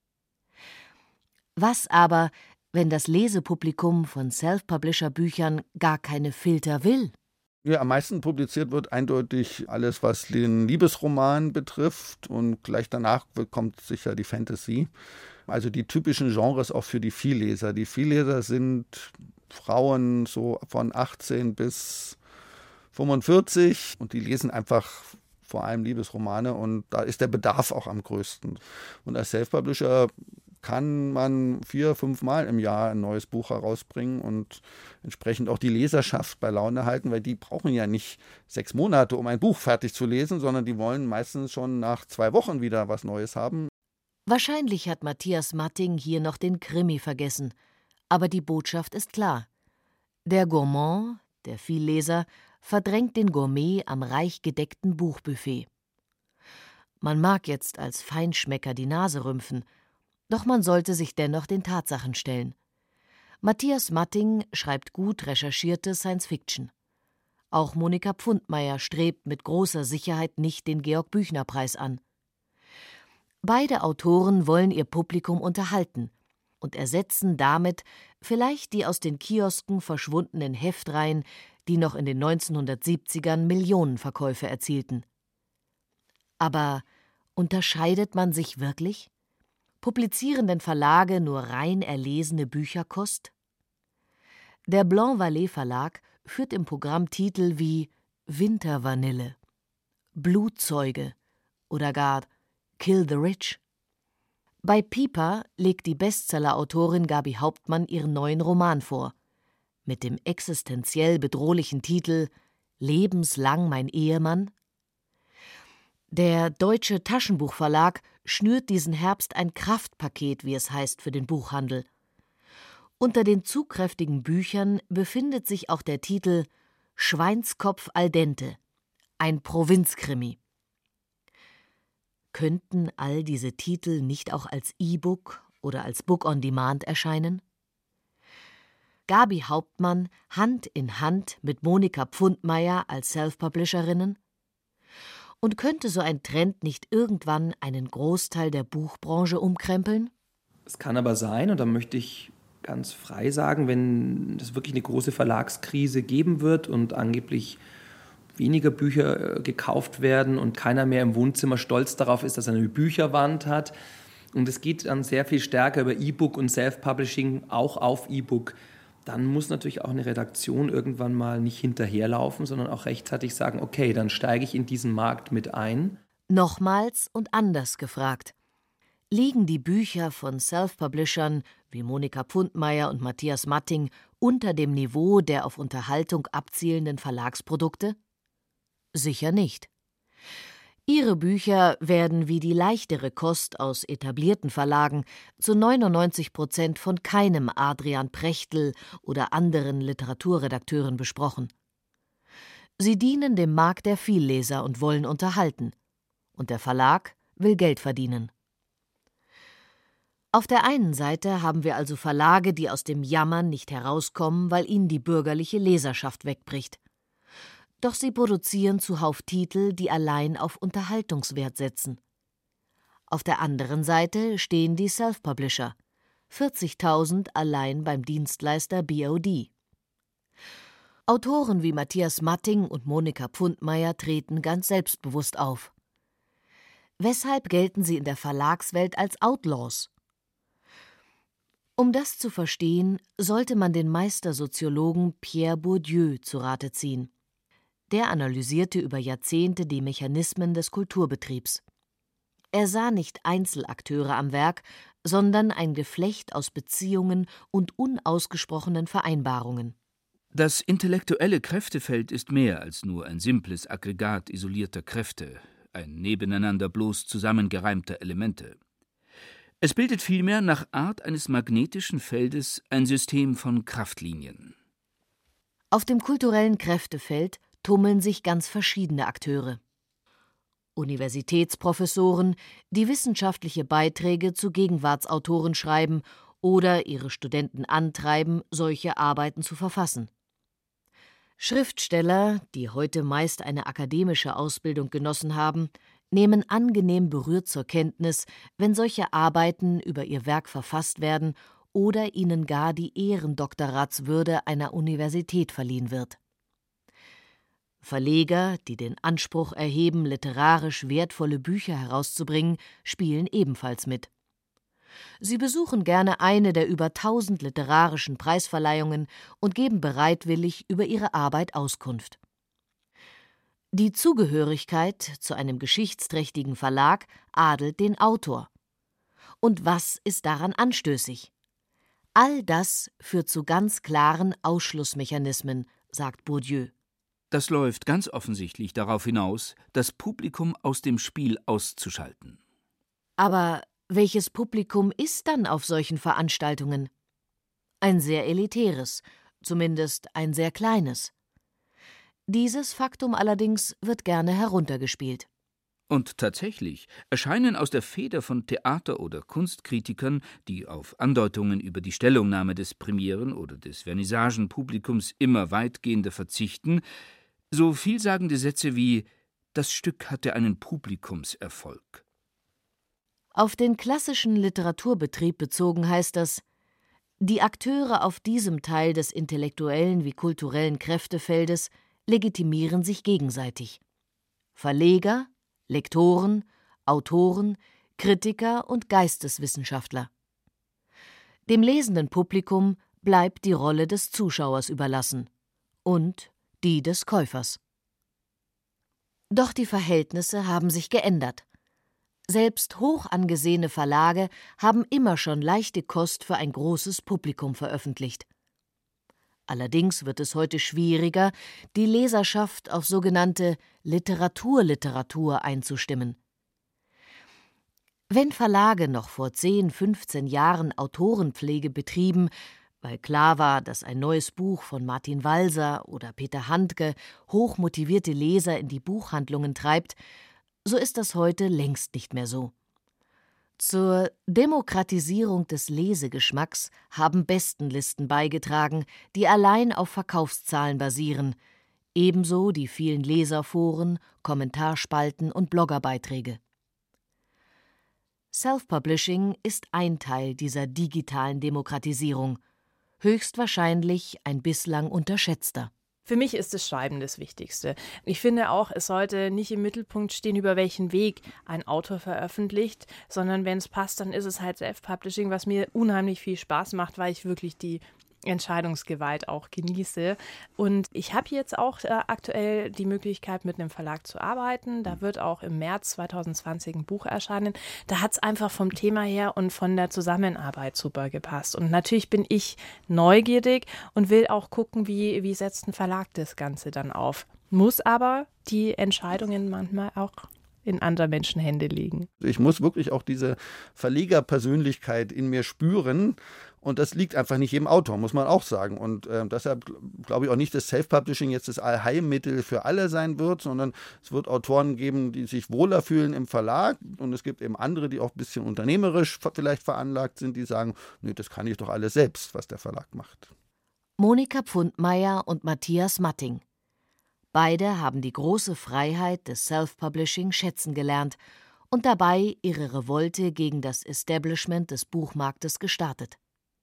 Was aber, wenn das Lesepublikum von Self-Publisher-Büchern gar keine Filter will? Ja, am meisten publiziert wird eindeutig alles, was den Liebesroman betrifft und gleich danach kommt sicher die Fantasy. Also die typischen Genres auch für die Vielleser. Die Vielleser sind Frauen so von achtzehn bis fünfundvierzig und die lesen einfach vor allem Liebesromane und da ist der Bedarf auch am größten. Und als Self-Publisher kann man vier, fünf Mal im Jahr ein neues Buch herausbringen und entsprechend auch die Leserschaft bei Laune halten, weil die brauchen ja nicht sechs Monate, um ein Buch fertig zu lesen, sondern die wollen meistens schon nach zwei Wochen wieder was Neues haben. Wahrscheinlich hat Matthias Matting hier noch den Krimi vergessen, aber die Botschaft ist klar. Der Gourmand, der Vielleser, verdrängt den Gourmet am reich gedeckten Buchbuffet. Man mag jetzt als Feinschmecker die Nase rümpfen, doch man sollte sich dennoch den Tatsachen stellen. Matthias Matting schreibt gut recherchierte Science-Fiction. Auch Monika Pfundmeier strebt mit großer Sicherheit nicht den Georg-Büchner-Preis an. Beide Autoren wollen ihr Publikum unterhalten und ersetzen damit vielleicht die aus den Kiosken verschwundenen Heftreihen, die noch in den neunzehnhundertsiebzigern Millionenverkäufe erzielten. Aber unterscheidet man sich wirklich? Publizieren denn Verlage nur rein erlesene Bücherkost? Der Blanc-Vallée Verlag führt im Programm Titel wie Wintervanille, Blutzeuge oder gar Kill the Rich. Bei Piper legt die Bestseller-Autorin Gabi Hauptmann ihren neuen Roman vor, mit dem existenziell bedrohlichen Titel Lebenslang mein Ehemann. Der Deutsche Taschenbuchverlag schnürt diesen Herbst ein Kraftpaket, wie es heißt, für den Buchhandel. Unter den zugkräftigen Büchern befindet sich auch der Titel Schweinskopf al dente, ein Provinzkrimi. Könnten all diese Titel nicht auch als E-Book oder als Book on Demand erscheinen? Gabi Hauptmann Hand in Hand mit Monika Pfundmeier als Self-Publisherinnen? Und könnte so ein Trend nicht irgendwann einen Großteil der Buchbranche umkrempeln? Es kann aber sein, und da möchte ich ganz frei sagen, wenn es wirklich eine große Verlagskrise geben wird und angeblich weniger Bücher gekauft werden und keiner mehr im Wohnzimmer stolz darauf ist, dass er eine Bücherwand hat. Und es geht dann sehr viel stärker über E-Book und Self-Publishing, auch auf E-Book. Dann muss natürlich auch eine Redaktion irgendwann mal nicht hinterherlaufen, sondern auch rechtzeitig sagen, okay, dann steige ich in diesen Markt mit ein. Nochmals und anders gefragt. Liegen die Bücher von Self-Publishern wie Monika Pfundmeier und Matthias Matting unter dem Niveau der auf Unterhaltung abzielenden Verlagsprodukte? Sicher nicht. Ihre Bücher werden wie die leichtere Kost aus etablierten Verlagen zu neunundneunzig Prozent von keinem Adrian Prechtl oder anderen Literaturredakteuren besprochen. Sie dienen dem Markt der Vielleser und wollen unterhalten. Und der Verlag will Geld verdienen. Auf der einen Seite haben wir also Verlage, die aus dem Jammern nicht herauskommen, weil ihnen die bürgerliche Leserschaft wegbricht. Doch sie produzieren zuhauf Titel, die allein auf Unterhaltungswert setzen. Auf der anderen Seite stehen die Self-Publisher, vierzigtausend allein beim Dienstleister B O D. Autoren wie Matthias Matting und Monika Pfundmeier treten ganz selbstbewusst auf. Weshalb gelten sie in der Verlagswelt als Outlaws? Um das zu verstehen, sollte man den Meistersoziologen Pierre Bourdieu zu Rate ziehen. Der analysierte über Jahrzehnte die Mechanismen des Kulturbetriebs. Er sah nicht Einzelakteure am Werk, sondern ein Geflecht aus Beziehungen und unausgesprochenen Vereinbarungen. Das intellektuelle Kräftefeld ist mehr als nur ein simples Aggregat isolierter Kräfte, ein nebeneinander bloß zusammengereimter Elemente. Es bildet vielmehr nach Art eines magnetischen Feldes ein System von Kraftlinien. Auf dem kulturellen Kräftefeld tummeln sich ganz verschiedene Akteure. Universitätsprofessoren, die wissenschaftliche Beiträge zu Gegenwartsautoren schreiben oder ihre Studenten antreiben, solche Arbeiten zu verfassen. Schriftsteller, die heute meist eine akademische Ausbildung genossen haben, nehmen angenehm berührt zur Kenntnis, wenn solche Arbeiten über ihr Werk verfasst werden oder ihnen gar die Ehrendoktoratswürde einer Universität verliehen wird. Verleger, die den Anspruch erheben, literarisch wertvolle Bücher herauszubringen, spielen ebenfalls mit. Sie besuchen gerne eine der über tausend literarischen Preisverleihungen und geben bereitwillig über ihre Arbeit Auskunft. Die Zugehörigkeit zu einem geschichtsträchtigen Verlag adelt den Autor. Und was ist daran anstößig? All das führt zu ganz klaren Ausschlussmechanismen, sagt Bourdieu. Das läuft ganz offensichtlich darauf hinaus, das Publikum aus dem Spiel auszuschalten. Aber welches Publikum ist dann auf solchen Veranstaltungen? Ein sehr elitäres, zumindest ein sehr kleines. Dieses Faktum allerdings wird gerne heruntergespielt. Und tatsächlich erscheinen aus der Feder von Theater- oder Kunstkritikern, die auf Andeutungen über die Stellungnahme des Premieren- oder des Vernissagenpublikums immer weitgehender verzichten, so vielsagende Sätze wie »Das Stück hatte einen Publikumserfolg«. Auf den klassischen Literaturbetrieb bezogen heißt das: Die Akteure auf diesem Teil des intellektuellen wie kulturellen Kräftefeldes legitimieren sich gegenseitig. Verleger, Lektoren, Autoren, Kritiker und Geisteswissenschaftler. Dem lesenden Publikum bleibt die Rolle des Zuschauers überlassen und die des Käufers. Doch die Verhältnisse haben sich geändert. Selbst hoch angesehene Verlage haben immer schon leichte Kost für ein großes Publikum veröffentlicht. Allerdings wird es heute schwieriger, die Leserschaft auf sogenannte Literaturliteratur einzustimmen. Wenn Verlage noch vor zehn, fünfzehn Jahren Autorenpflege betrieben, weil klar war, dass ein neues Buch von Martin Walser oder Peter Handke hochmotivierte Leser in die Buchhandlungen treibt, so ist das heute längst nicht mehr so. Zur Demokratisierung des Lesegeschmacks haben Bestenlisten beigetragen, die allein auf Verkaufszahlen basieren, ebenso die vielen Leserforen, Kommentarspalten und Bloggerbeiträge. Self-Publishing ist ein Teil dieser digitalen Demokratisierung, höchstwahrscheinlich ein bislang unterschätzter. Für mich ist das Schreiben das Wichtigste. Ich finde auch, es sollte nicht im Mittelpunkt stehen, über welchen Weg ein Autor veröffentlicht, sondern wenn es passt, dann ist es halt Self-Publishing, was mir unheimlich viel Spaß macht, weil ich wirklich die Entscheidungsgewalt auch genieße. Und ich habe jetzt auch äh, aktuell die Möglichkeit, mit einem Verlag zu arbeiten. Da wird auch im März zwanzig zwanzig ein Buch erscheinen. Da hat es einfach vom Thema her und von der Zusammenarbeit super gepasst. Und natürlich bin ich neugierig und will auch gucken, wie, wie setzt ein Verlag das Ganze dann auf. Muss aber die Entscheidungen manchmal auch in anderer Menschenhände liegen. Ich muss wirklich auch diese Verlegerpersönlichkeit in mir spüren Und das liegt einfach nicht jedem Autor, muss man auch sagen. Und äh, deshalb glaube ich auch nicht, dass Self-Publishing jetzt das Allheilmittel für alle sein wird, sondern es wird Autoren geben, die sich wohler fühlen im Verlag. Und es gibt eben andere, die auch ein bisschen unternehmerisch vielleicht veranlagt sind, die sagen, nö, das kann ich doch alles selbst, was der Verlag macht. Monika Pfundmeier und Matthias Matting. Beide haben die große Freiheit des Self-Publishing schätzen gelernt und dabei ihre Revolte gegen das Establishment des Buchmarktes gestartet.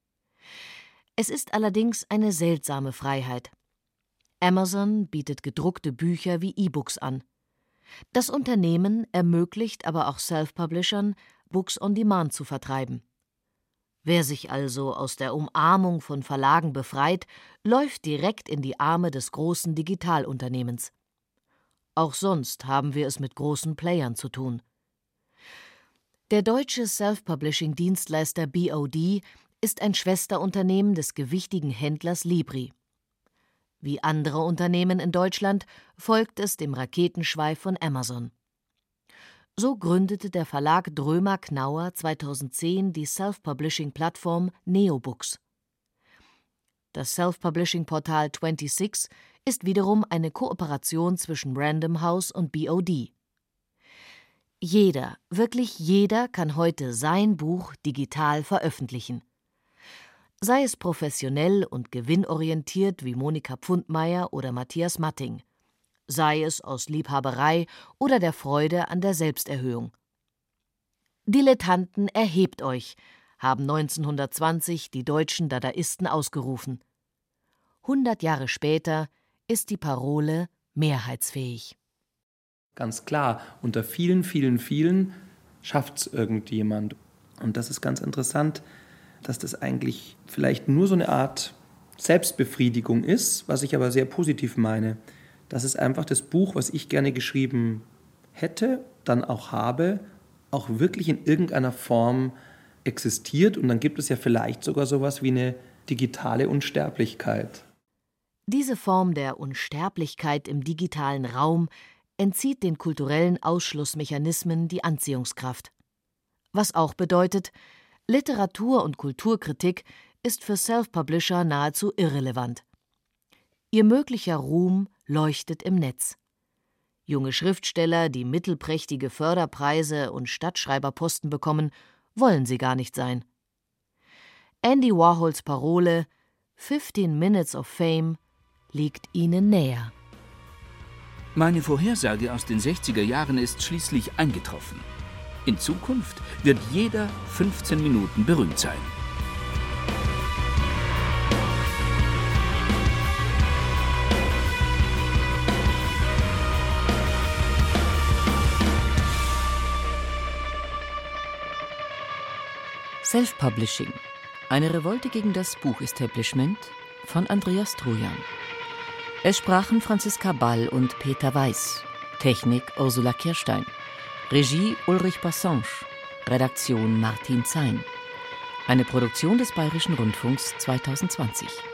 Es ist allerdings eine seltsame Freiheit. Amazon bietet gedruckte Bücher wie E-Books an. Das Unternehmen ermöglicht aber auch Self-Publishern, Books on Demand zu vertreiben. Wer sich also aus der Umarmung von Verlagen befreit, läuft direkt in die Arme des großen Digitalunternehmens. Auch sonst haben wir es mit großen Playern zu tun. Der deutsche Self-Publishing-Dienstleister B O D ist ein Schwesterunternehmen des gewichtigen Händlers Libri. Wie andere Unternehmen in Deutschland folgt es dem Raketenschweif von Amazon. So gründete der Verlag Drömer-Knauer zweitausendzehn die Self-Publishing-Plattform Neobooks. Das Self-Publishing-Portal sechsundzwanzig ist wiederum eine Kooperation zwischen Random House und B O D. Jeder, wirklich jeder kann heute sein Buch digital veröffentlichen. Sei es professionell und gewinnorientiert wie Monika Pfundmeier oder Matthias Matting, sei es aus Liebhaberei oder der Freude an der Selbsterhöhung. Dilettanten, erhebt euch, haben neunzehnhundertzwanzig die deutschen Dadaisten ausgerufen. Hundert Jahre später ist die Parole mehrheitsfähig. Ganz klar, unter vielen, vielen, vielen schafft es irgendjemand. Und das ist ganz interessant, dass das eigentlich vielleicht nur so eine Art Selbstbefriedigung ist, was ich aber sehr positiv meine. Dass es einfach das Buch, was ich gerne geschrieben hätte, dann auch habe, auch wirklich in irgendeiner Form existiert. Und dann gibt es ja vielleicht sogar sowas wie eine digitale Unsterblichkeit. Diese Form der Unsterblichkeit im digitalen Raum entzieht den kulturellen Ausschlussmechanismen die Anziehungskraft. Was auch bedeutet, Literatur- und Kulturkritik ist für Self-Publisher nahezu irrelevant. Ihr möglicher Ruhm leuchtet im Netz. Junge Schriftsteller, die mittelprächtige Förderpreise und Stadtschreiberposten bekommen, wollen sie gar nicht sein. Andy Warhols Parole „fifteen minutes of fame" liegt ihnen näher. Meine Vorhersage aus den sechziger Jahren ist schließlich eingetroffen. In Zukunft wird jeder fünfzehn Minuten berühmt sein. Self-Publishing. Eine Revolte gegen das Buchestablishment von Andreas Trojan. Es sprachen Franziska Ball und Peter Weiß. Technik Ursula Kirstein. Regie Ulrich Bassange. Redaktion Martin Zein. Eine Produktion des Bayerischen Rundfunks zweitausendzwanzig.